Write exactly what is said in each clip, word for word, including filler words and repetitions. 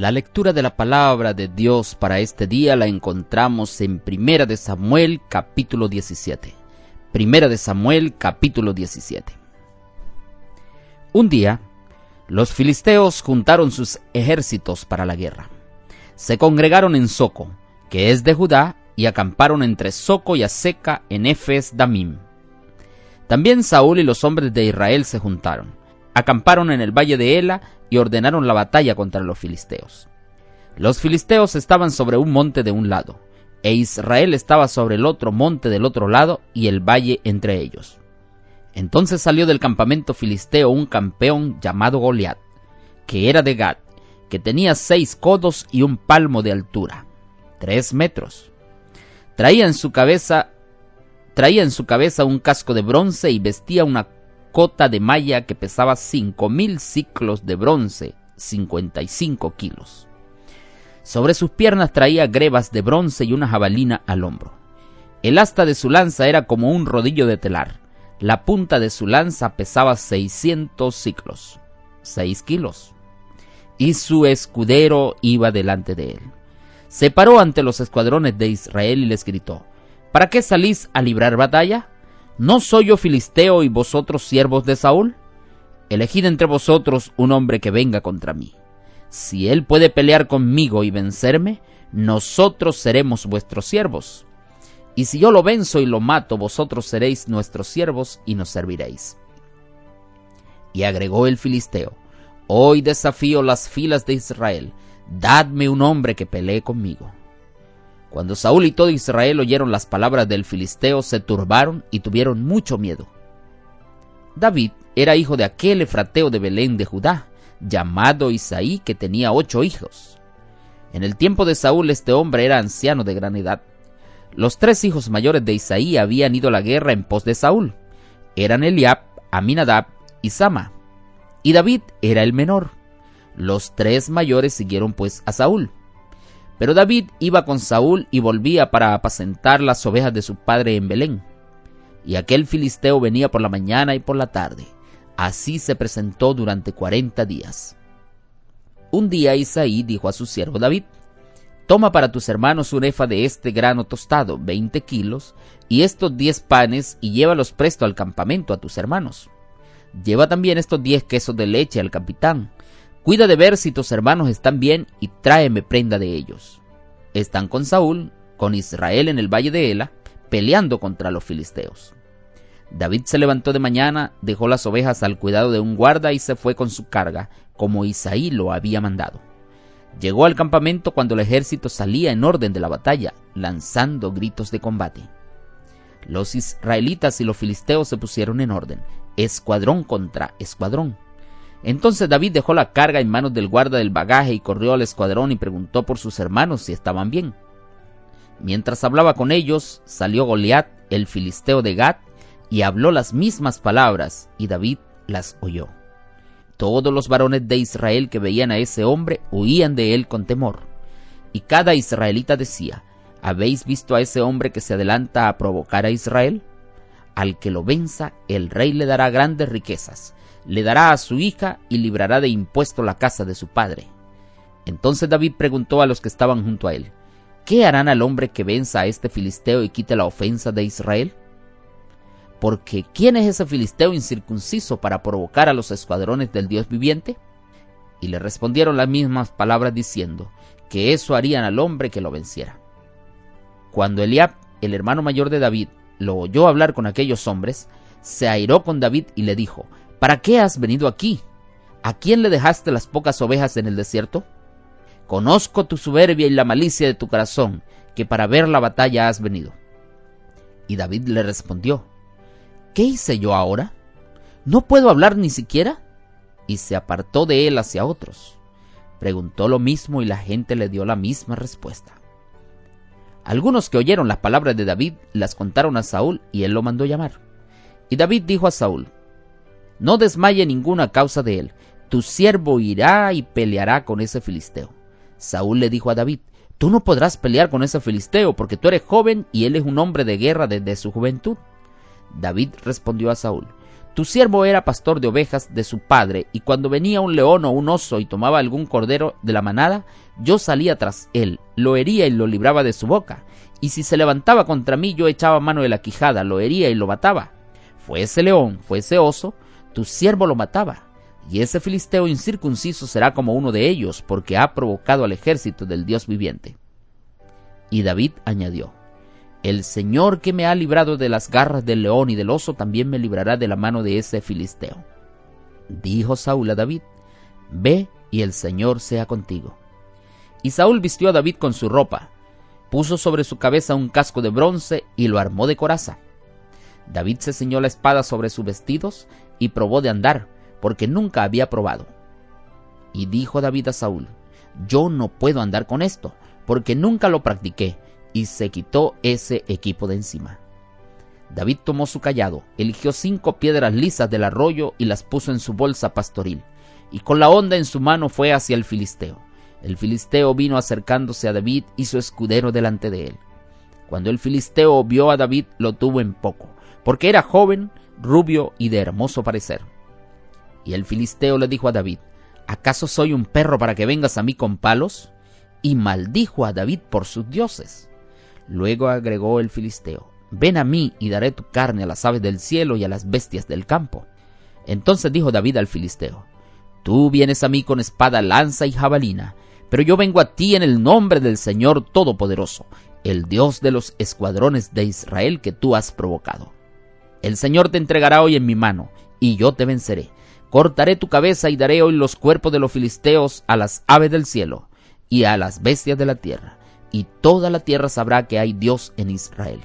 La lectura de la palabra de Dios para este día la encontramos en Primera de Samuel, capítulo diecisiete. Primera de Samuel, capítulo diecisiete. Un día, los filisteos juntaron sus ejércitos para la guerra. Se congregaron en Soco, que es de Judá, y acamparon entre Soco y Azeca en Efes Damim. También Saúl y los hombres de Israel se juntaron, acamparon en el valle de Ela y ordenaron la batalla contra los filisteos. Los filisteos estaban sobre un monte de un lado, e Israel estaba sobre el otro monte del otro lado y el valle entre ellos. Entonces salió del campamento filisteo un campeón llamado Goliat, que era de Gat, que tenía seis codos y un palmo de altura, tres metros. Traía en su cabeza, traía en su cabeza un casco de bronce y vestía una cota de malla que pesaba cinco mil siclos de bronce, cincuenta y cinco kilos. Sobre sus piernas traía grebas de bronce y una jabalina al hombro. El asta de su lanza era como un rodillo de telar. La punta de su lanza pesaba seiscientos siclos, seis kilos. Y su escudero iba delante de él. Se paró ante los escuadrones de Israel y les gritó: ¿Para qué salís a librar batalla? ¿No soy yo filisteo y vosotros siervos de Saúl? Elegid entre vosotros un hombre que venga contra mí. Si él puede pelear conmigo y vencerme, nosotros seremos vuestros siervos. Y si yo lo venzo y lo mato, vosotros seréis nuestros siervos y nos serviréis. Y agregó el filisteo: Hoy desafío las filas de Israel, dadme un hombre que pelee conmigo. Cuando Saúl y todo Israel oyeron las palabras del filisteo, se turbaron y tuvieron mucho miedo. David era hijo de aquel efrateo de Belén de Judá, llamado Isaí, que tenía ocho hijos. En el tiempo de Saúl este hombre era anciano de gran edad. Los tres hijos mayores de Isaí habían ido a la guerra en pos de Saúl. Eran Eliab, Aminadab y Sama. Y David era el menor. Los tres mayores siguieron pues a Saúl. Pero David iba con Saúl y volvía para apacentar las ovejas de su padre en Belén. Y aquel filisteo venía por la mañana y por la tarde. Así se presentó durante cuarenta días. Un día Isaí dijo a su siervo David: Toma para tus hermanos un efa de este grano tostado, veinte kilos, y estos diez panes, y llévalos presto al campamento a tus hermanos. Lleva también estos diez quesos de leche al capitán. Cuida de ver si tus hermanos están bien y tráeme prenda de ellos. Están con Saúl, con Israel en el valle de Ela, peleando contra los filisteos. David se levantó de mañana, dejó las ovejas al cuidado de un guarda y se fue con su carga, como Isaí lo había mandado. Llegó al campamento cuando el ejército salía en orden de la batalla, lanzando gritos de combate. Los israelitas y los filisteos se pusieron en orden, escuadrón contra escuadrón. Entonces David dejó la carga en manos del guarda del bagaje y corrió al escuadrón y preguntó por sus hermanos si estaban bien. Mientras hablaba con ellos, salió Goliat, el filisteo de Gat, y habló las mismas palabras, y David las oyó. Todos los varones de Israel que veían a ese hombre huían de él con temor. Y cada israelita decía: ¿Habéis visto a ese hombre que se adelanta a provocar a Israel? Al que lo venza, el rey le dará grandes riquezas, le dará a su hija y librará de impuesto la casa de su padre. Entonces David preguntó a los que estaban junto a él: ¿Qué harán al hombre que venza a este filisteo y quite la ofensa de Israel? Porque ¿quién es ese filisteo incircunciso para provocar a los escuadrones del Dios viviente? Y le respondieron las mismas palabras diciendo que eso harían al hombre que lo venciera. Cuando Eliab, el hermano mayor de David, lo oyó hablar con aquellos hombres, se airó con David y le dijo: ¿Para qué has venido aquí? ¿A quién le dejaste las pocas ovejas en el desierto? Conozco tu soberbia y la malicia de tu corazón, que para ver la batalla has venido. Y David le respondió: ¿Qué hice yo ahora? ¿No puedo hablar ni siquiera? Y se apartó de él hacia otros. Preguntó lo mismo y la gente le dio la misma respuesta. Algunos que oyeron las palabras de David las contaron a Saúl y él lo mandó llamar. Y David dijo a Saúl: No desmaye ninguna causa de él. Tu siervo irá y peleará con ese filisteo. Saúl le dijo a David: Tú no podrás pelear con ese filisteo porque tú eres joven y él es un hombre de guerra desde su juventud. David respondió a Saúl: Tu siervo era pastor de ovejas de su padre, y cuando venía un león o un oso y tomaba algún cordero de la manada, yo salía tras él, lo hería y lo libraba de su boca. Y si se levantaba contra mí, yo echaba mano de la quijada, lo hería y lo mataba. Fuese león, fuese oso, tu siervo lo mataba. Y ese filisteo incircunciso será como uno de ellos, porque ha provocado al ejército del Dios viviente. Y David añadió: El Señor que me ha librado de las garras del león y del oso, también me librará de la mano de ese filisteo. Dijo Saúl a David: Ve, y el Señor sea contigo. Y Saúl vistió a David con su ropa, puso sobre su cabeza un casco de bronce y lo armó de coraza. David se ciñó la espada sobre sus vestidos y probó de andar, porque nunca había probado. Y dijo David a Saúl: Yo no puedo andar con esto, porque nunca lo practiqué. Y se quitó ese equipo de encima. David tomó su cayado, eligió cinco piedras lisas del arroyo y las puso en su bolsa pastoril, y con la honda en su mano fue hacia el filisteo. El filisteo vino acercándose a David y su escudero delante de él. Cuando el filisteo vio a David, lo tuvo en poco, porque era joven, rubio y de hermoso parecer. Y el filisteo le dijo a David: ¿Acaso soy un perro para que vengas a mí con palos? Y maldijo a David por sus dioses. Luego agregó el filisteo: Ven a mí y daré tu carne a las aves del cielo y a las bestias del campo. Entonces dijo David al filisteo: Tú vienes a mí con espada, lanza y jabalina, pero yo vengo a ti en el nombre del Señor Todopoderoso, el Dios de los escuadrones de Israel que tú has provocado. El Señor te entregará hoy en mi mano, y yo te venceré. Cortaré tu cabeza y daré hoy los cuerpos de los filisteos a las aves del cielo y a las bestias de la tierra, y toda la tierra sabrá que hay Dios en Israel.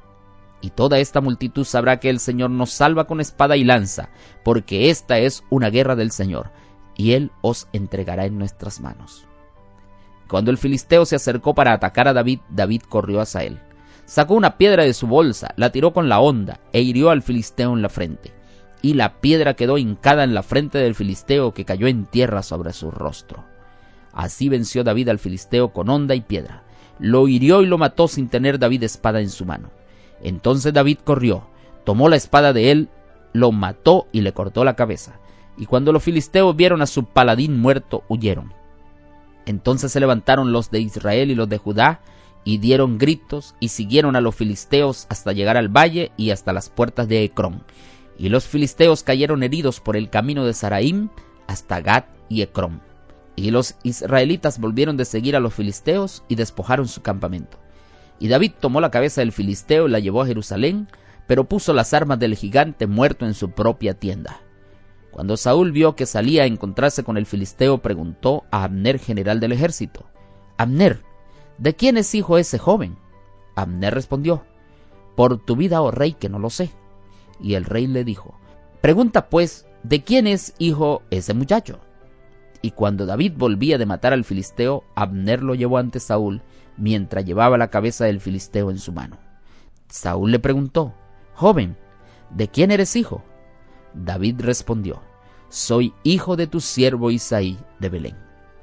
Y toda esta multitud sabrá que el Señor nos salva con espada y lanza, porque esta es una guerra del Señor, y Él os entregará en nuestras manos. Cuando el filisteo se acercó para atacar a David, David corrió hacia él. Sacó una piedra de su bolsa, la tiró con la honda, e hirió al filisteo en la frente. Y la piedra quedó hincada en la frente del filisteo, que cayó en tierra sobre su rostro. Así venció David al filisteo con honda y piedra. Lo hirió y lo mató sin tener David espada en su mano. Entonces David corrió, tomó la espada de él, lo mató y le cortó la cabeza. Y cuando los filisteos vieron a su paladín muerto, huyeron. Entonces se levantaron los de Israel y los de Judá, y dieron gritos, y siguieron a los filisteos hasta llegar al valle y hasta las puertas de Ecrón. Y los filisteos cayeron heridos por el camino de Saraim hasta Gat y Ecrón. Y los israelitas volvieron de seguir a los filisteos y despojaron su campamento. Y David tomó la cabeza del filisteo y la llevó a Jerusalén, pero puso las armas del gigante muerto en su propia tienda. Cuando Saúl vio que salía a encontrarse con el filisteo, preguntó a Abner, general del ejército: Abner, ¿de quién es hijo ese joven? Abner respondió: Por tu vida, oh rey, que no lo sé. Y el rey le dijo: Pregunta pues, ¿de quién es hijo ese muchacho? Y cuando David volvía de matar al filisteo, Abner lo llevó ante Saúl, mientras llevaba la cabeza del filisteo en su mano. Saúl le preguntó: Joven, ¿de quién eres hijo? David respondió: Soy hijo de tu siervo Isaí de Belén.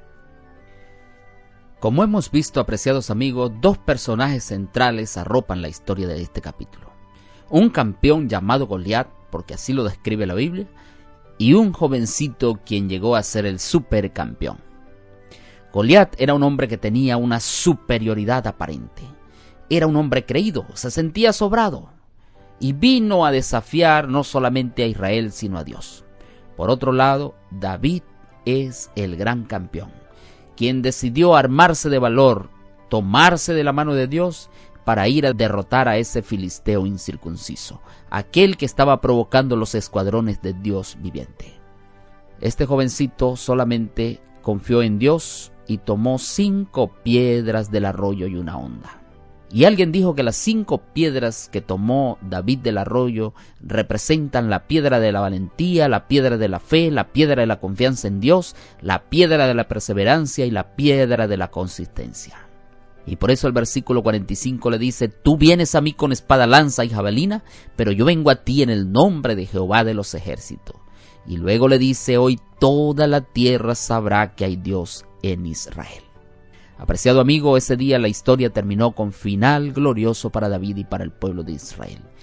Como hemos visto, apreciados amigos, dos personajes centrales arropan la historia de este capítulo. Un campeón llamado Goliat, porque así lo describe la Biblia, y un jovencito quien llegó a ser el supercampeón. Goliat era un hombre que tenía una superioridad aparente. Era un hombre creído, se sentía sobrado, y vino a desafiar no solamente a Israel, sino a Dios. Por otro lado, David es el gran campeón, quien decidió armarse de valor, tomarse de la mano de Dios para ir a derrotar a ese filisteo incircunciso, aquel que estaba provocando los escuadrones de Dios viviente. Este jovencito solamente confió en Dios y tomó cinco piedras del arroyo y una honda. Y alguien dijo que las cinco piedras que tomó David del arroyo representan la piedra de la valentía, la piedra de la fe, la piedra de la confianza en Dios, la piedra de la perseverancia y la piedra de la consistencia. Y por eso el versículo cuarenta y cinco le dice: Tú vienes a mí con espada, lanza y jabalina, pero yo vengo a ti en el nombre de Jehová de los ejércitos. Y luego le dice: Hoy toda la tierra sabrá que hay Dios en Israel. Apreciado amigo, ese día la historia terminó con final glorioso para David y para el pueblo de Israel.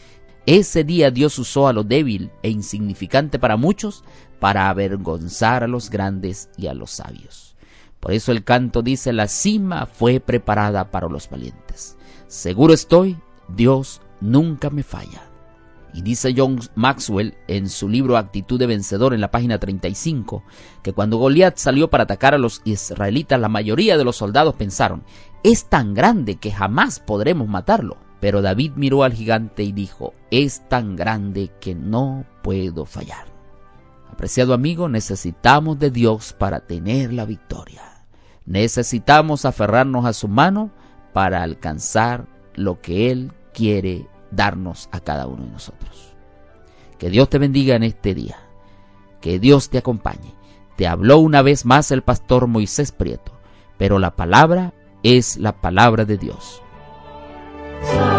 Ese día Dios usó a lo débil e insignificante para muchos para avergonzar a los grandes y a los sabios. Por eso el canto dice: la cima fue preparada para los valientes. Seguro estoy, Dios nunca me falla. Y dice John Maxwell en su libro Actitud de Vencedor, en la página treinta y cinco, que cuando Goliat salió para atacar a los israelitas, la mayoría de los soldados pensaron: es tan grande que jamás podremos matarlo. Pero David miró al gigante y dijo: es tan grande que no puedo fallar. Apreciado amigo, necesitamos de Dios para tener la victoria. Necesitamos aferrarnos a su mano para alcanzar lo que Él quiere darnos a cada uno de nosotros. Que Dios te bendiga en este día. Que Dios te acompañe. Te habló una vez más el pastor Moisés Prieto, pero la palabra es la palabra de Dios.